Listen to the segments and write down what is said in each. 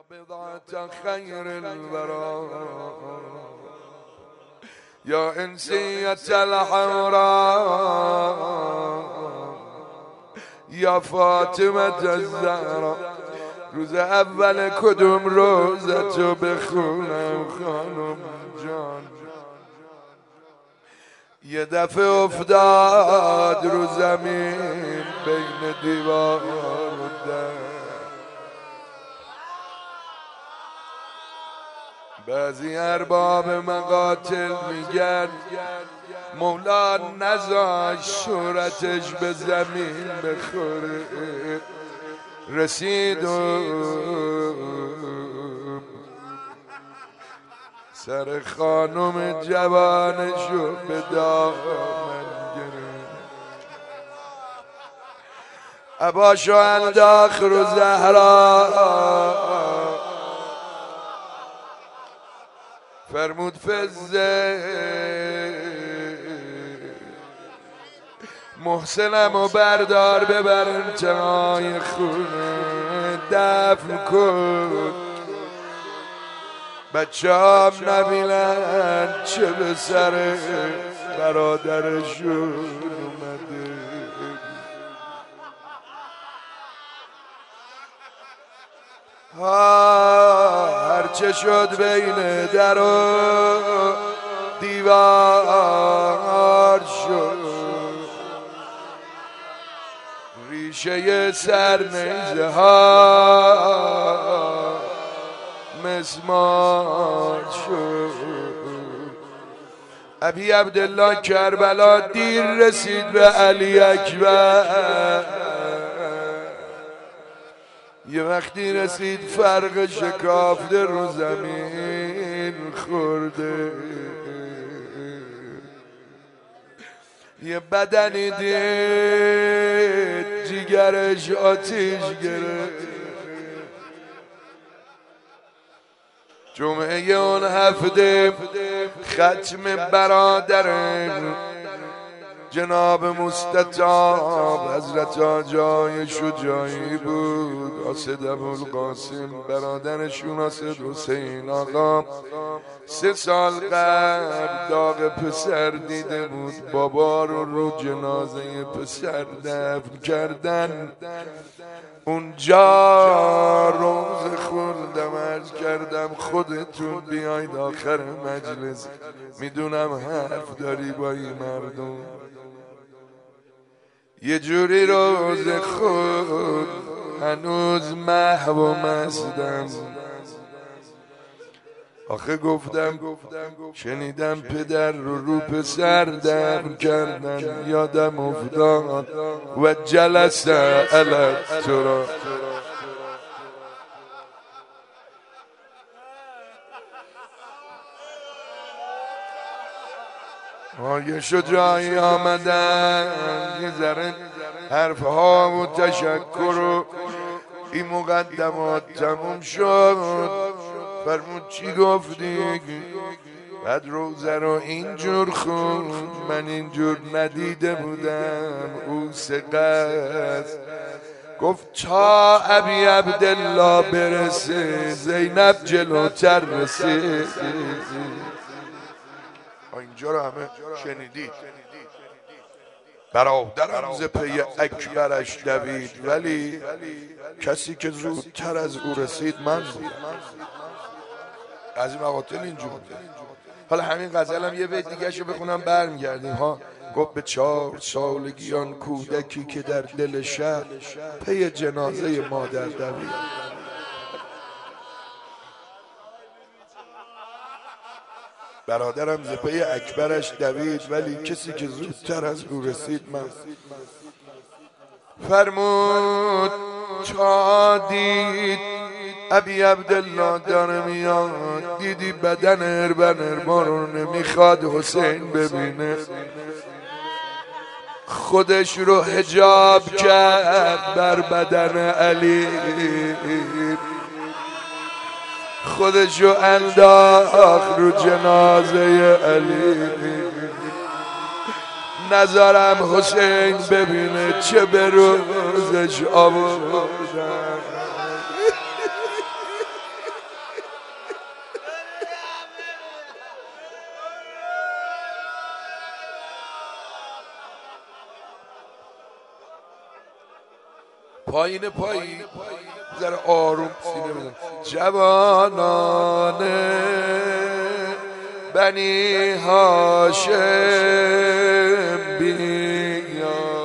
بضعة خير الورى يا انسية الحوراء يا فاطمة الزهراء. روز اول کدوم روزتو بخونم خانم جان؟ یه دفعه افتاد رو زمین بین دیوار و در. بعضی ارباب مقاتل میگن مولا نذاش صورتش به زمین بخوره. رسید و سر خانم جوانشو به دامن گرفت، عباشو انداخت رو زهرا. فرمود فزه محسنم و بردار ببر انتهای خونه دفن کن، بچه هم نبینن چه به سر برادرشون اومده. هرچه شد بین در و دیوار شد، ریشه سر نیزه ها مسمار شد. ابی عبدالله کربلا دیر رسید به علی اکبر، یه وقتی رسید فرق شکافته رو زمین خورده. یه بدنی دید جیگرش آتیش گرفت. جمعه اون هفته ختم برادر جناب مستطاب حضرت آجای شجاعی بود. آسد ابوالقاسم برادرشون آسد حسین آقا 3 سال قبل داغ پسر دیده بود. بابا رو جنازه پسر دفن کردن. اونجا روز خوردم عرض کردم خودتون بیاید آخر مجلس، میدونم حرف داری با این مردم. یه جوری روز خود هنوز محو و مستم. آخه گفتم شنیدم پدر رو پسر دفن کردن، یادم افتاد و جلسه علی تراب. آگه شجاعی آمدن یه ذره حرفها و تشکر و این مقدمات تموم شد. فرمود چی گفتی؟ بعد روزه رو اینجور خوند، من اینجور ندیده بودم. او سقط گفت تا ابی عبدالله برسه زینب جلوتر رسه. اینجا رو همه شنیدید. برادرم ز پی اکبرش دوید، ولی کسی که زودتر از او رسید من بودم. از این مقاتل اینجور. حالا همین غزل هم یه بیت دیگه شو بخونم برمیگردیم ها. گفت به 4 سالگیان کودکی که در دل شهر پی جنازه مادر دوید. برادرم ز پی اکبرش دوید، ولی کسی که زودتر از او رسید من. فرمود تا دید ابی عبدالله داره میاد، دیدی بدن اربن رو نمیخواد حسین ببینه، خودش رو حجاب کرد بر بدن علی، خودشو انداخت رو جنازه علی. نظرم حسین ببینه چه به روزش آوردن. پایین پایی ذره آروم سینه بزن. جوانان بنی هاشم بیای.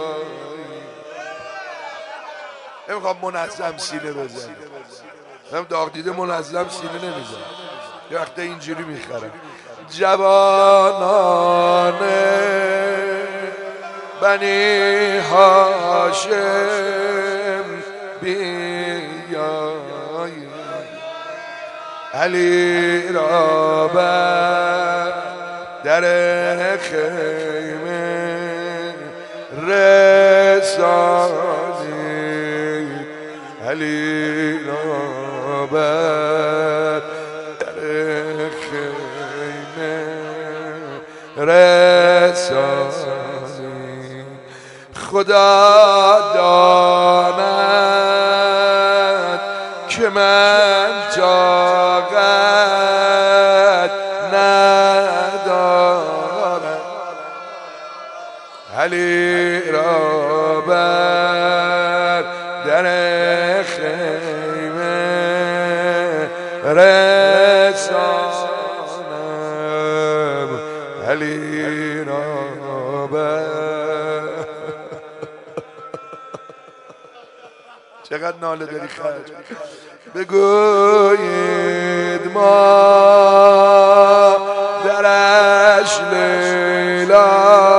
نمیخوام منظم سینه بزن، هم داغ دیده منظم سینه نمیزن، یه وقته اینجوری میخرم. جوانان بنی هاشم بیای، علی را بر در خیمه رسانی، علی را بر در خیمه رسانی. خدا داند که من طاقت ندارم، علی را بر در خیمه رسانم، علی را بر. چقدر ناله داری خرج. بگوید ما درش لیلا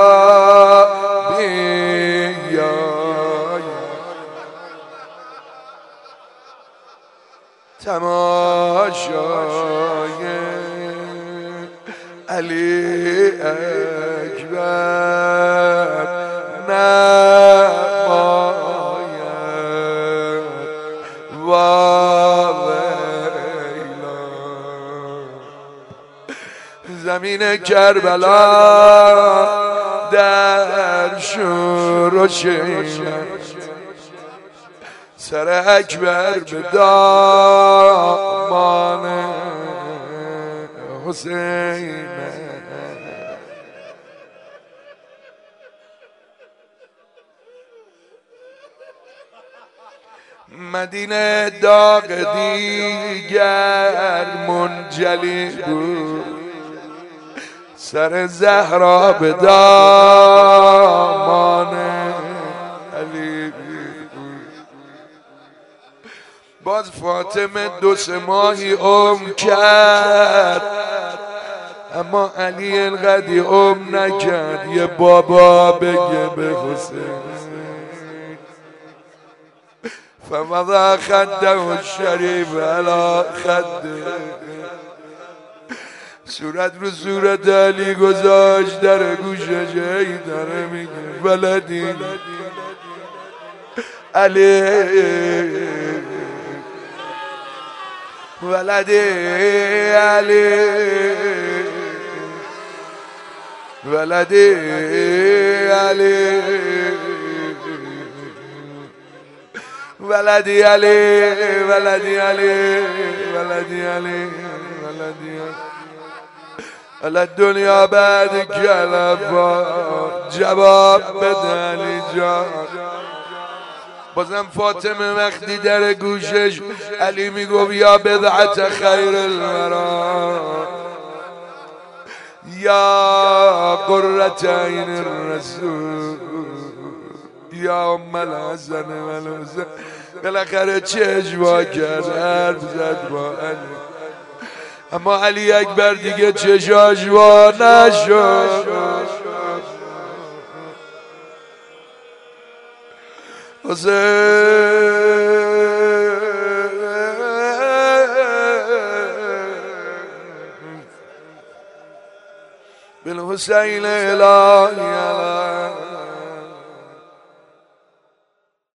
بیای، تماشای علی اکبر نماید و ویلا. زمین کربلا در شور و شیلت، سر اکبر به دامان حسین. مدینه داغ دیگر منجلی بود، سر زهرا به دامان علی بود. باز فاطمه 2-3 ماهی عمر کرد، اما علی انقدی عمر نکرد یه بابا بگه به حسین. فمضى خده الشریف علی خده، صورت رو صورت علی گذاشت در گوشش، ای داره میگه ولدی علی، ولدی علی، ولدی علی، ولدی علی، ولدی علی، ولدی علی، ولدی علی. علی دنیا بعد کلفا، جواب بده علی جان. بازم فاطمه وقتی در گوشش علی میگو یا بدعت خیر الورا، یا قرة عین الرسول، یا ام الحسن و الحسین. بالاخره چشم وا کرد، حرف زد با علی، اما علی اکبر دیگه چشاش وا نشد. بالحسین الهی